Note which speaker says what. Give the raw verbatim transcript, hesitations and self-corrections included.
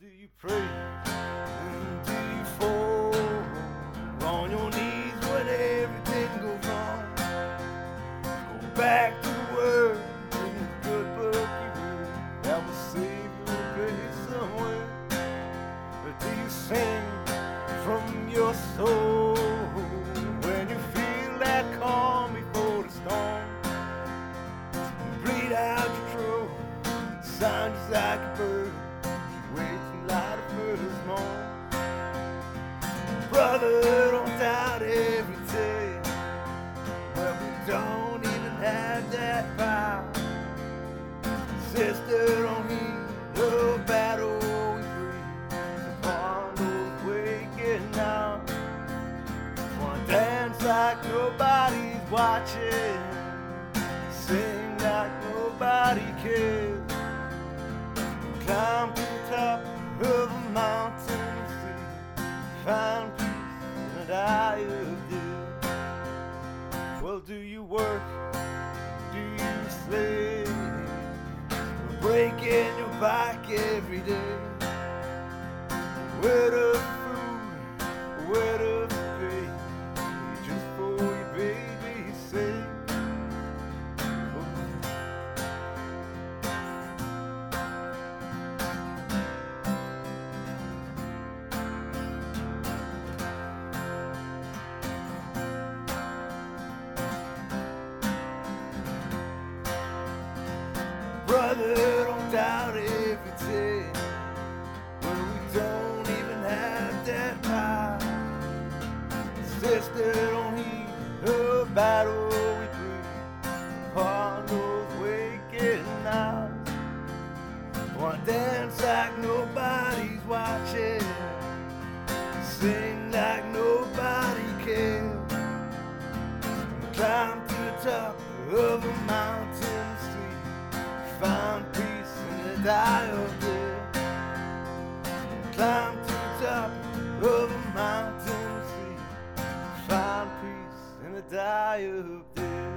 Speaker 1: do you pray and do you fall on your knees when everything goes wrong? Go back to the word in the good book you read that will save your grace somewhere. Or do you sing from your soul when you feel that calm before the storm? Bleed out your throat, sound just like a bird. Brother, don't doubt every day. Well, we don't even have that power. Sister, don't heed the battle we breathe upon those waking now. Wanna dance like nobody's watching, sing like nobody cares, climb to the top of a mountain, find peace in the eye of day. Well, do you work? Do you slave? Breaking your back every day. Where the food, where the pay, just for your baby's sake. Brother, don't doubt every day. Well, we don't even have that power. Sister, don't heed the battle we breathe upon those waking hours. Wanna dance like nobody's watching, sing like nobody cares, climb to the top of a mountain, find peace in the die of day. Climb to the top of a mountain, see, find peace in the die of day.